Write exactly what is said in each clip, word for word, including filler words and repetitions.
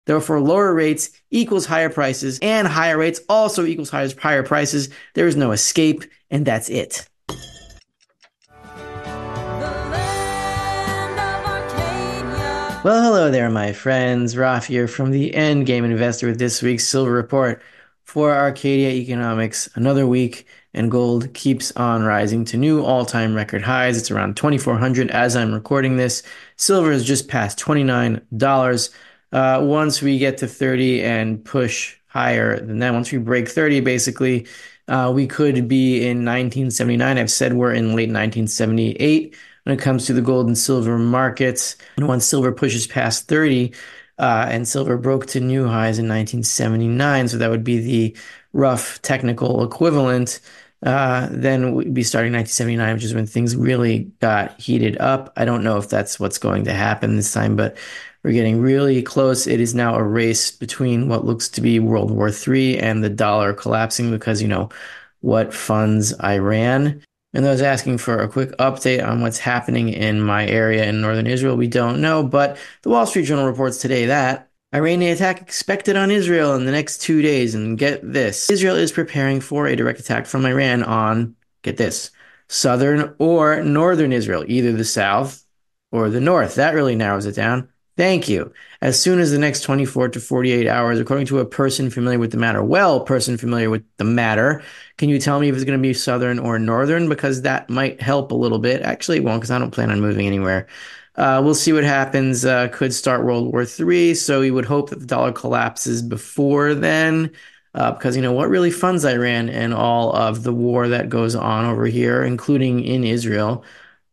Therefore, lower rates equals higher prices, and higher rates also equals higher, higher prices. There is no escape, and that's it. Well, hello there, my friends. Raf here from the Endgame Investor with this week's Silver Report for Arcadia Economics. Another week, and gold keeps on rising to new all-time record highs. It's around twenty-four hundred as I'm recording this. Silver has just passed twenty-nine dollars. Uh, once we get to thirty and push higher than that, once we break thirty, basically, uh, we could be in nineteen seventy-nine. I've said we're in late nineteen seventy-eight. When it comes to the gold and silver markets. And once silver pushes past thirty, uh, and silver broke to new highs in nineteen seventy-nine, so that would be the rough technical equivalent, uh, then we'd be starting nineteen seventy-nine, which is when things really got heated up. I don't know if that's what's going to happen this time, but we're getting really close. It is now a race between what looks to be World War Three and the dollar collapsing because, you know, what funds Iran. And those asking for a quick update on what's happening in my area in northern Israel, we don't know. But the Wall Street Journal reports today that Iranian attack expected on Israel in the next two days. And get this, Israel is preparing for a direct attack from Iran on, get this, southern or northern Israel, either the south or the north. That really narrows it down. Thank you. As soon as the next twenty-four to forty-eight hours, according to a person familiar with the matter, well, person familiar with the matter, can you tell me if it's going to be southern or northern? Because that might help a little bit. Actually, it won't, because I don't plan on moving anywhere. Uh, we'll see what happens. Uh, could start World War Three, so we would hope that the dollar collapses before then, uh, because, you know, what really funds Iran and all of the war that goes on over here, including in Israel?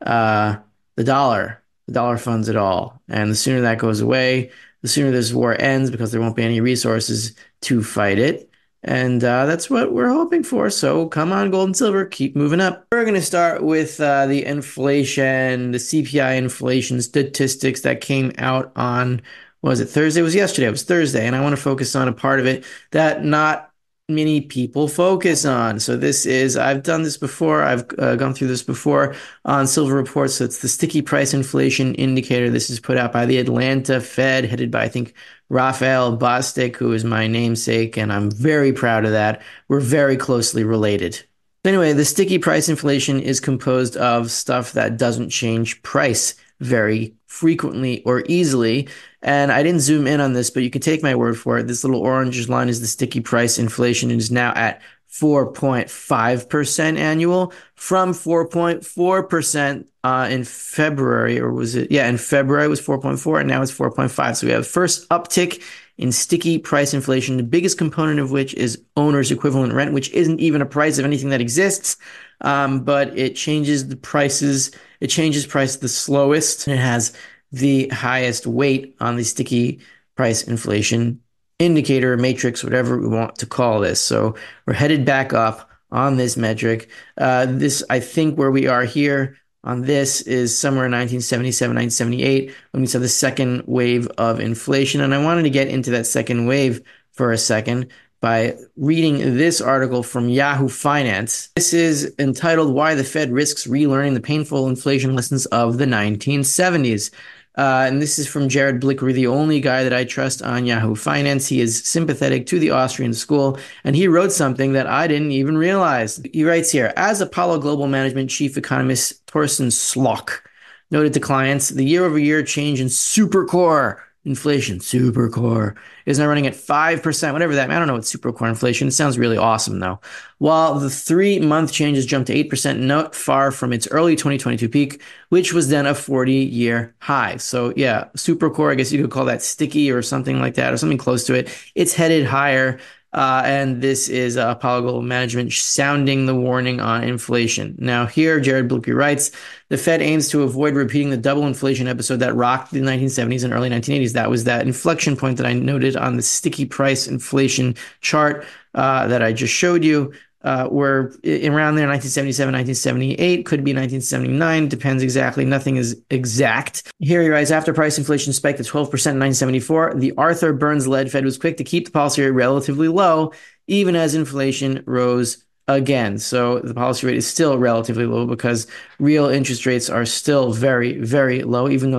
Uh, the dollar. The dollar funds it all. And the sooner that goes away, the sooner this war ends, because there won't be any resources to fight it. And uh, that's what we're hoping for. So come on, gold and silver, keep moving up. We're going to start with uh, the inflation, the C P I inflation statistics that came out on, what was it, Thursday? It was yesterday. It was Thursday. And I want to focus on a part of it that not many people focus on. So this is, I've done this before. I've uh, gone through this before on Silver Reports. So it's the sticky price inflation indicator. This is put out by the Atlanta Fed, headed by, I think, Raphael Bostic, who is my namesake, and I'm very proud of that. We're very closely related. Anyway, the sticky price inflation is composed of stuff that doesn't change price very frequently or easily. And I didn't zoom in on this, but you can take my word for it. This little orange line is the sticky price inflation. It is now at four point five percent annual from four point four percent uh, in February, or was it? Yeah, in February it was four point four, and now it's four point five. So we have first uptick in sticky price inflation, the biggest component of which is owner's equivalent rent, which isn't even a price of anything that exists, um, but it changes the prices. It changes price the slowest, and it has the highest weight on the sticky price inflation indicator, matrix, whatever we want to call this. So we're headed back up on this metric. Uh, this, I think, where we are here on this is somewhere in nineteen seventy-seven, nineteen seventy-eight, when we saw the second wave of inflation. And I wanted to get into that second wave for a second by reading this article from Yahoo Finance. This is entitled, Why the Fed Risks Relearning the Painful Inflation Lessons of the nineteen seventies. Uh, and this is from Jared Blicker, the only guy that I trust on Yahoo Finance. He is sympathetic to the Austrian school, and he wrote something that I didn't even realize. He writes here, as Apollo Global Management Chief Economist Torsten Slok noted to clients, the year-over-year change in supercore inflation, supercore, is now running at five percent, whatever that, I don't know what supercore inflation, it sounds really awesome though. While the three-month changes jumped to eight percent, not far from its early twenty twenty-two peak, which was then a forty-year high. So yeah, supercore, I guess you could call that sticky or something like that, or something close to it. It's headed higher. Uh, and this is uh, Apollo Global Management sounding the warning on inflation. Now here, Jared Blicker writes, the Fed aims to avoid repeating the double inflation episode that rocked the nineteen seventies and early nineteen eighties. That was that inflection point that I noted on the sticky price inflation chart uh, that I just showed you. Uh, where around there, nineteen seventy-seven, nineteen seventy-eight, could be nineteen seventy-nine, depends exactly. Nothing is exact. Here he writes, after price inflation spiked to twelve percent in nineteen seventy-four, the Arthur Burns-led Fed was quick to keep the policy rate relatively low, even as inflation rose again. So the policy rate is still relatively low because real interest rates are still very, very low, even though they're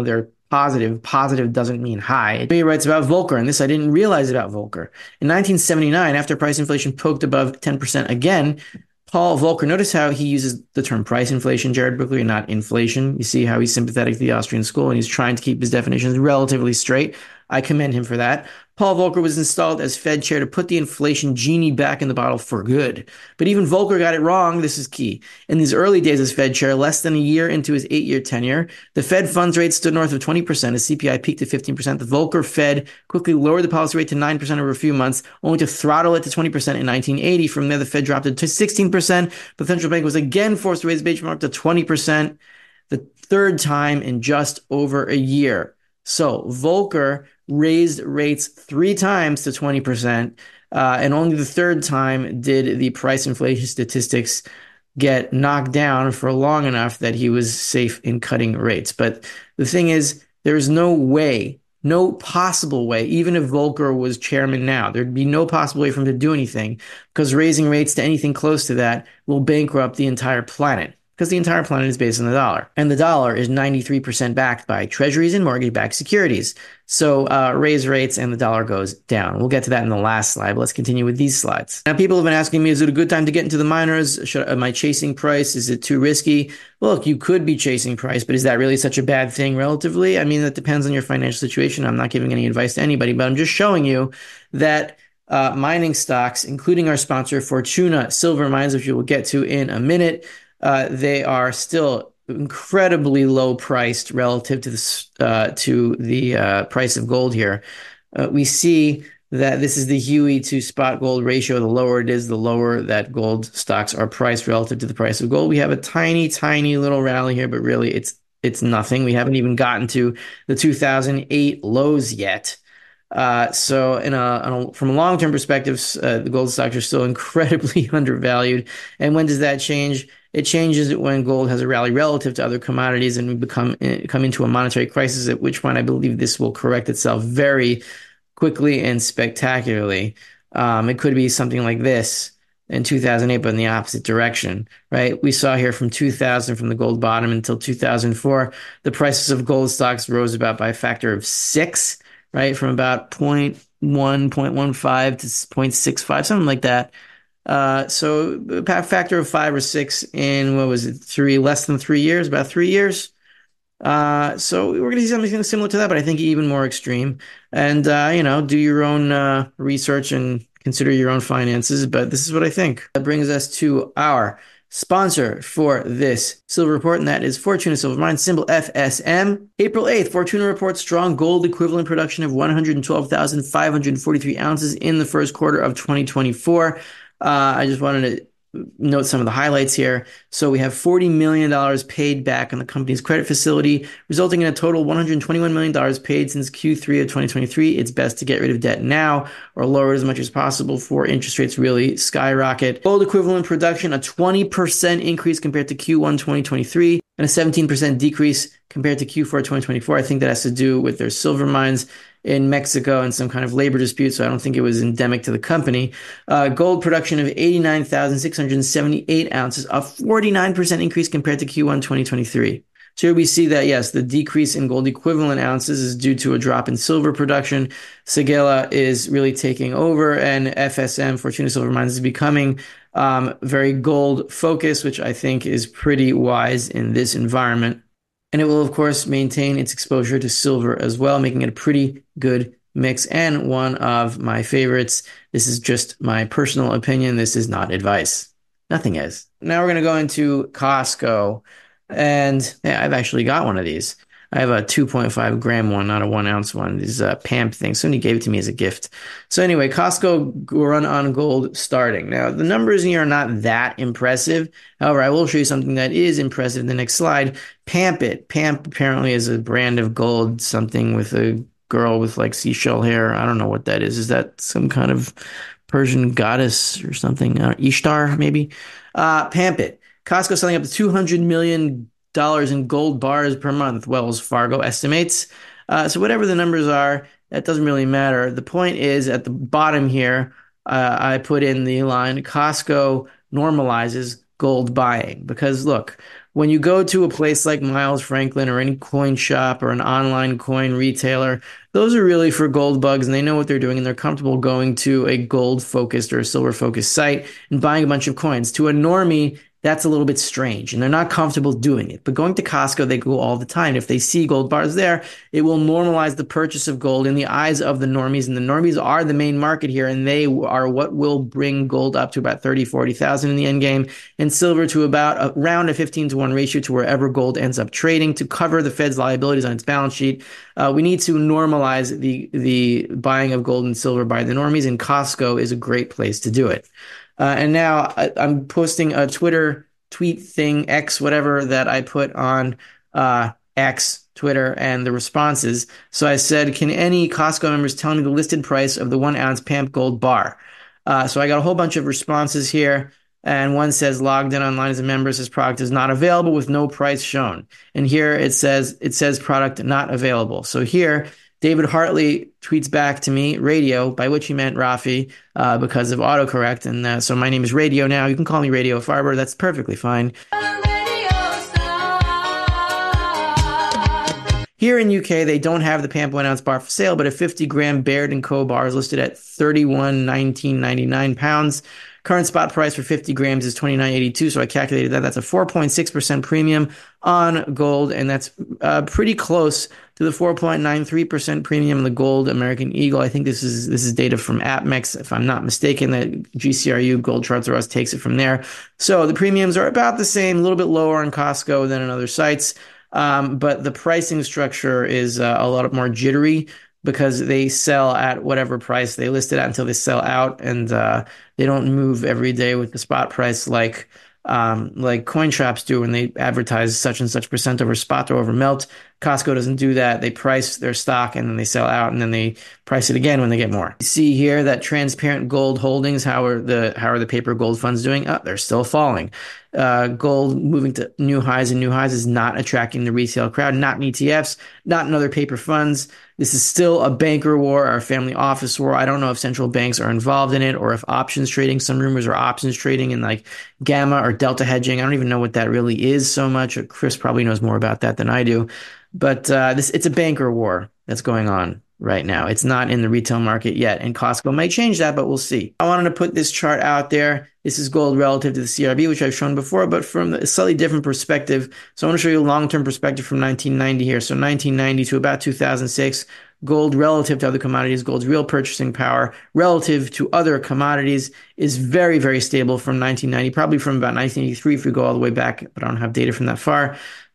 positive. Positive doesn't mean high. He writes about Volcker, and this I didn't realize about Volcker. In nineteen seventy-nine, after price inflation poked above ten percent again, Paul Volcker, notice how he uses the term price inflation, Jared Brooklyn, and not inflation. You see how he's sympathetic to the Austrian school, and he's trying to keep his definitions relatively straight. I commend him for that. Paul Volcker was installed as Fed chair to put the inflation genie back in the bottle for good. But even Volcker got it wrong. This is key. In these early days as Fed chair, less than a year into his eight-year tenure, the Fed funds rate stood north of twenty percent as C P I peaked at fifteen percent. The Volcker Fed quickly lowered the policy rate to nine percent over a few months, only to throttle it to twenty percent in nineteen eighty. From there, the Fed dropped it to sixteen percent. The central bank was again forced to raise the benchmark to twenty percent, the third time in just over a year. So Volcker raised rates three times to twenty percent, uh, and only the third time did the price inflation statistics get knocked down for long enough that he was safe in cutting rates. But the thing is, there's no way, no possible way, even if Volcker was chairman now, there'd be no possible way for him to do anything, because raising rates to anything close to that will bankrupt the entire planet, because the entire planet is based on the dollar. And the dollar is ninety-three percent backed by treasuries and mortgage-backed securities. So uh, raise rates and the dollar goes down. We'll get to that in the last slide, but let's continue with these slides. Now, people have been asking me, is it a good time to get into the miners? Should, am I chasing price? Is it too risky? Look, you could be chasing price, but is that really such a bad thing relatively? I mean, that depends on your financial situation. I'm not giving any advice to anybody, but I'm just showing you that uh, mining stocks, including our sponsor, Fortuna Silver Mines, which we will get to in a minute, Uh, they are still incredibly low priced relative to the uh, to the uh, price of gold here. Uh, we see that this is the Huey to spot gold ratio. The lower it is, the lower that gold stocks are priced relative to the price of gold. We have a tiny, tiny little rally here, but really it's it's nothing. We haven't even gotten to the two thousand eight lows yet. Uh, so in a, in a, from a long-term perspective, uh, the gold stocks are still incredibly undervalued. And when does that change? It changes when gold has a rally relative to other commodities and we become come into a monetary crisis, at which point I believe this will correct itself very quickly and spectacularly. Um, it could be something like this in two thousand eight, but in the opposite direction, right? We saw here from two thousand, from the gold bottom until two thousand four, the prices of gold stocks rose about by a factor of six, right? From about zero point one, zero point one five to zero point six five, something like that. Uh, so a factor of five or six in, what was it, three, less than three years, about three years. Uh, so we're going to see something similar to that, but I think even more extreme. And, uh, you know, do your own uh, research and consider your own finances. But this is what I think. That brings us to our sponsor for this silver report, and that is Fortuna Silver Mines, symbol F S M. April eighth, Fortuna reports strong gold equivalent production of one hundred twelve thousand five hundred forty-three ounces in the first quarter of twenty twenty-four. Uh, I just wanted to note some of the highlights here. So we have forty million dollars paid back on the company's credit facility, resulting in a total one hundred twenty-one million dollars paid since Q three of twenty twenty-three. It's best to get rid of debt now or lower it as much as possible before interest rates really skyrocket. Gold equivalent production, a twenty percent increase compared to Q one twenty twenty-three and a seventeen percent decrease compared to Q four twenty twenty-four. I think that has to do with their silver mines in Mexico and some kind of labor dispute, so I don't think it was endemic to the company. Uh, gold production of eighty-nine thousand six hundred seventy-eight ounces, a forty-nine percent increase compared to Q one twenty twenty-three. So here we see that, yes, the decrease in gold equivalent ounces is due to a drop in silver production. Séguéla is really taking over, and F S M, Fortuna Silver Mines, is becoming um, very gold focused, which I think is pretty wise in this environment. And it will, of course, maintain its exposure to silver as well, making it a pretty good mix and one of my favorites. This is just my personal opinion. This is not advice. Nothing is. Now we're going to go into Costco. And yeah, I've actually got one of these. I have a two point five gram one, not a one ounce one. These uh, P A M P things. Somebody gave it to me as a gift. So anyway, Costco run on gold starting. Now, the numbers here are not that impressive. However, I will show you something that is impressive in the next slide. Pampit. P A M P apparently is a brand of gold, something with a girl with like seashell hair. I don't know what that is. Is that some kind of Persian goddess or something? Uh, Ishtar, maybe? Uh, Pampit. Costco selling up to two hundred million dollars in gold bars per month, Wells Fargo estimates. Uh, so whatever the numbers are, that doesn't really matter. The point is, at the bottom here, uh, I put in the line, Costco normalizes gold buying. Because look, when you go to a place like Miles Franklin or any coin shop or an online coin retailer, those are really for gold bugs, and they know what they're doing, and they're comfortable going to a gold-focused or a silver-focused site and buying a bunch of coins. To a normie, that's a little bit strange, and they're not comfortable doing it. But going to Costco, they go all the time. If they see gold bars there, it will normalize the purchase of gold in the eyes of the normies, and the normies are the main market here, and they are what will bring gold up to about thirty, forty thousand in the end game, and silver to about around a fifteen to one ratio to wherever gold ends up trading to cover the Fed's liabilities on its balance sheet. Uh, we need to normalize the the buying of gold and silver by the normies, and Costco is a great place to do it. Uh, and now I, I'm posting a Twitter tweet thing, X, whatever, that I put on uh, X, Twitter, and the responses. So I said, can any Costco members tell me the listed price of the one ounce P A M P gold bar? Uh, so I got a whole bunch of responses here. And one says, logged in online as a member, says product is not available with no price shown. And here it says, it says product not available. So here, David Hartley tweets back to me, radio, by which he meant Rafi, uh, because of autocorrect. And uh, so my name is Radio now. You can call me Radio Farber. That's perfectly fine. Here in U K, they don't have the P A M P one ounce bar for sale, but a fifty gram Baird and Co. bar is listed at thirty-one nineteen ninety-nine pounds. Current spot price for fifty grams is twenty-nine eighty-two, so I calculated that. That's a four point six percent premium on gold, and that's uh, pretty close to the four point nine three percent premium in the gold American Eagle. I think this is this is data from APMEX, if I'm not mistaken. That G C R U Gold Charts R Us takes it from there. So the premiums are about the same, a little bit lower on Costco than on other sites, um, but the pricing structure is uh, a lot more jittery, because they sell at whatever price they list it at until they sell out, and uh, they don't move every day with the spot price like um, like coin shops do when they advertise such and such percent over spot or over melt. Costco doesn't do that. They price their stock and then they sell out, and then they price it again when they get more. You see here that transparent gold holdings, how are the how are the paper gold funds doing? Oh, they're still falling. Uh, gold moving to new highs and new highs is not attracting the retail crowd, not in E T Fs, not in other paper funds. This is still a banker war or a family office war. I don't know if central banks are involved in it or if options trading. Some rumors are options trading and like gamma or delta hedging. I don't even know what that really is so much. Chris probably knows more about that than I do. But uh, this it's a banker war that's going on right now. It's not in the retail market yet, and Costco might change that, but we'll see. I wanted to put this chart out there. This is gold relative to the C R B, which I've shown before, but from a slightly different perspective. So I want to show you a long-term perspective from nineteen ninety here. So nineteen ninety to about two thousand six, gold relative to other commodities, gold's real purchasing power relative to other commodities is very, very stable from nineteen ninety, probably from about nineteen eighty-three if we go all the way back, but I don't have data from that far.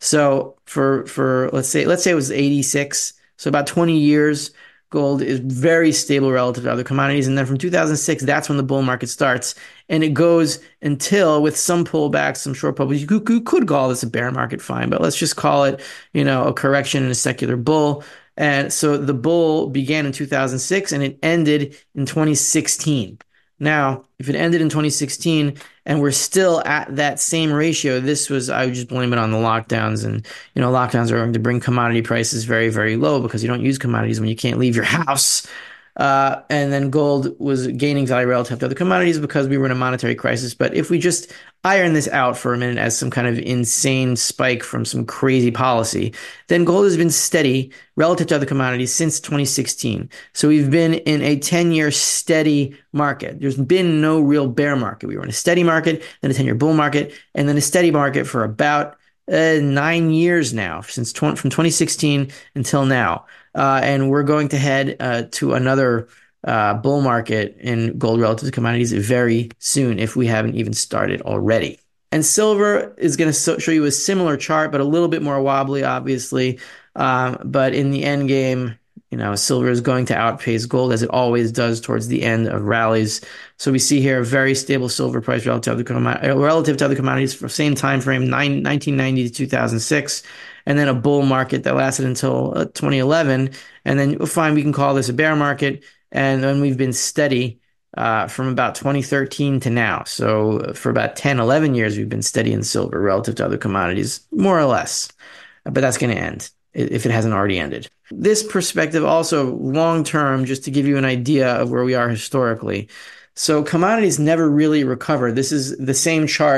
So for, for let's say, let's say it was eighty-six. So about twenty years, gold is very stable relative to other commodities. And then from two thousand six, that's when the bull market starts. And it goes until, with some pullbacks, some short pullbacks, you could, you could call this a bear market, fine, but let's just call it, you know, a correction in a secular bull. And so the bull began in two thousand six and it ended in twenty sixteen. Now, if it ended in twenty sixteen and we're still at that same ratio, this was, I would just blame it on the lockdowns. And, you know, lockdowns are going to bring commodity prices very, very low because you don't use commodities when you can't leave your house. Uh, and then gold was gaining value relative to other commodities because we were in a monetary crisis. But if we just iron this out for a minute as some kind of insane spike from some crazy policy, then gold has been steady relative to other commodities since twenty sixteen. So we've been in a ten-year steady market. There's been no real bear market. We were in a steady market, then a ten-year bull market, and then a steady market for about uh, nine years now, since tw- from twenty sixteen until now. Uh, and we're going to head uh, to another uh, bull market in gold relative to commodities very soon, if we haven't even started already. And silver is going to so- show you a similar chart, but a little bit more wobbly, obviously. Um, but in the end game, you know, silver is going to outpace gold, as it always does towards the end of rallies. So we see here a very stable silver price relative to other, com- relative to other commodities for the same time frame, nine- nineteen ninety to two thousand six. And then a bull market that lasted until uh, twenty eleven. And then fine, we can call this a bear market. And then we've been steady uh, from about twenty thirteen to now. So for about ten, eleven years, we've been steady in silver relative to other commodities, more or less. But that's going to end if it hasn't already ended. This perspective also long-term, just to give you an idea of where we are historically. So commodities never really recover. This is the same chart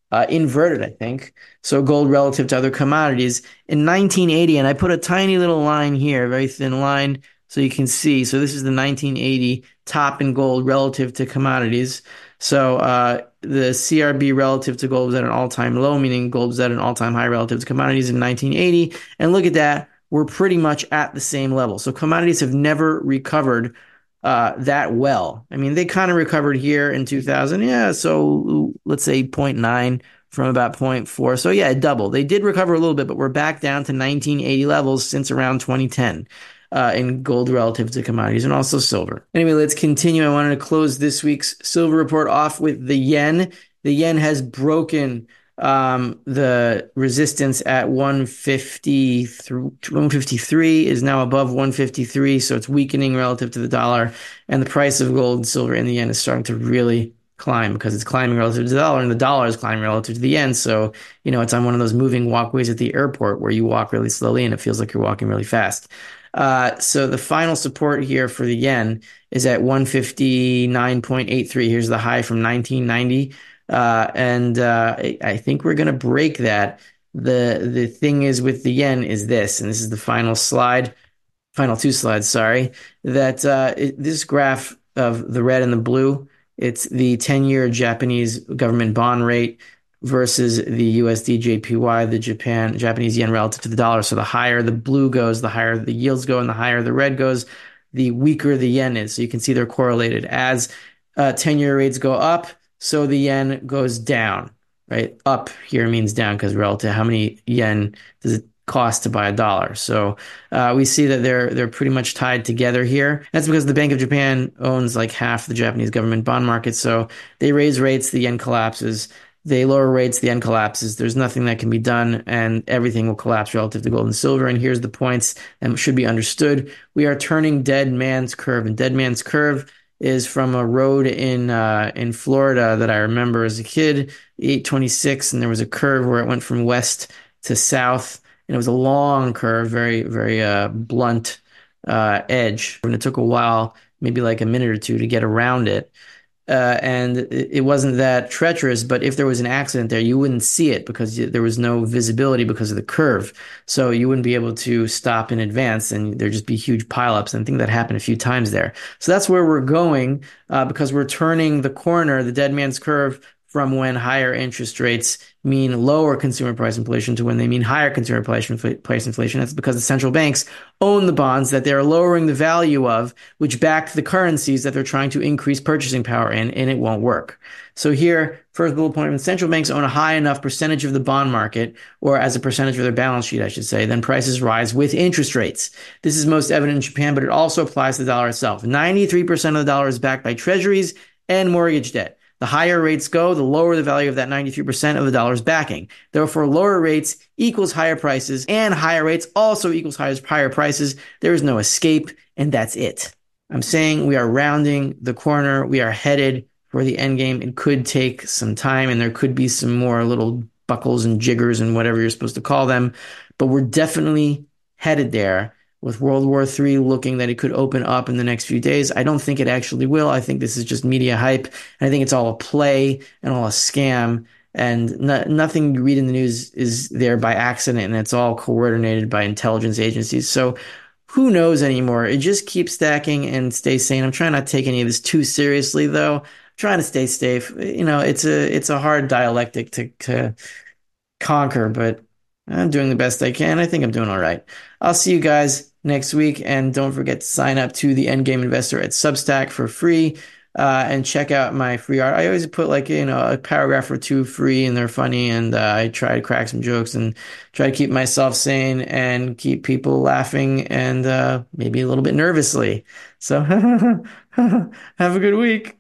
uh, inverted, I think. So gold relative to other commodities in nineteen eighty, and I put a tiny little line here, a very thin line, so you can see. So this is the nineteen eighty top in gold relative to commodities. So uh, the C R B relative to gold was at an all-time low, meaning gold was at an all-time high relative to commodities in nineteen eighty. And look at that, we're pretty much at the same level. So commodities have never recovered uh, that well. I mean, they kind of recovered here in two thousand. Yeah, so let's say zero point nine from about zero point four. So yeah, it doubled. They did recover a little bit, but we're back down to nineteen eighty levels since around twenty ten. Uh, in gold relative to commodities and also silver. Anyway, let's continue. I wanted to close this week's silver report off with the yen. The yen has broken um, the resistance at one fifty through one fifty-three, is now above one fifty-three, so it's weakening relative to the dollar. And the price of gold and silver in the yen is starting to really climb because it's climbing relative to the dollar, and the dollar is climbing relative to the yen. So, you know, it's on one of those moving walkways at the airport where you walk really slowly and it feels like you're walking really fast. Uh, so the final support here for the yen is at one fifty-nine point eight three. Here's the high from nineteen ninety. Uh, and uh, I, I think we're going to break that. The the thing is with the yen is this, and this is the final slide, final two slides, sorry, that uh, it, this graph of the red and the blue, it's the ten-year Japanese government bond rate versus the U S D J P Y, the Japan Japanese yen relative to the dollar. So the higher the blue goes, the higher the yields go, and the higher the red goes, the weaker the yen is. So you can see they're correlated. As uh, ten-year rates go up, so the yen goes down, right? Up here means down because relative to how many yen does it cost to buy a dollar. So uh, we see that they're they're pretty much tied together here. That's because the Bank of Japan owns like half the Japanese government bond market. So they raise rates, the yen collapses. They lower rates, the yen collapses. There's nothing that can be done, and everything will collapse relative to gold and silver. And here's the points that should be understood. We are turning dead man's curve, and dead man's curve is from a road in uh, in Florida that I remember as a kid, eight twenty-six, and there was a curve where it went from west to south, and it was a long curve, very, very uh, blunt uh, edge. And it took a while, maybe like a minute or two, to get around it. Uh, and it wasn't that treacherous, but if there was an accident there, you wouldn't see it because there was no visibility because of the curve. So you wouldn't be able to stop in advance, and there'd just be huge pileups. And I think that happened a few times there. So that's where we're going uh, because we're turning the corner, the dead man's curve, from when higher interest rates mean lower consumer price inflation to when they mean higher consumer price inflation. That's because the central banks own the bonds that they're lowering the value of, which back the currencies that they're trying to increase purchasing power in, and it won't work. So here, first bullet point, when central banks own a high enough percentage of the bond market, or as a percentage of their balance sheet, I should say, then prices rise with interest rates. This is most evident in Japan, but it also applies to the dollar itself. ninety-three percent of the dollar is backed by treasuries and mortgage debt. The higher rates go, the lower the value of that ninety-three percent of the dollar's backing. Therefore, lower rates equals higher prices, and higher rates also equals higher prices. There is no escape, and that's it. I'm saying we are rounding the corner. We are headed for the end game. It could take some time, and there could be some more little buckles and jiggers and whatever you're supposed to call them, but we're definitely headed there. With World War Three looking that it could open up in the next few days. I don't think it actually will. I think this is just media hype. And I think it's all a play and all a scam. And no, nothing you read in the news is there by accident, and it's all coordinated by intelligence agencies. So who knows anymore? It just keeps stacking and stay sane. I'm trying not to take any of this too seriously, though. I'm trying to stay safe. You know, it's a it's a hard dialectic to, to conquer, but I'm doing the best I can. I think I'm doing all right. I'll see you guys next week, and don't forget to sign up to the Endgame Investor at Substack for free, uh, and check out my free art. I always put like, you know, a paragraph or two free, and they're funny, and uh, I try to crack some jokes and try to keep myself sane and keep people laughing and uh, maybe a little bit nervously. So have a good week.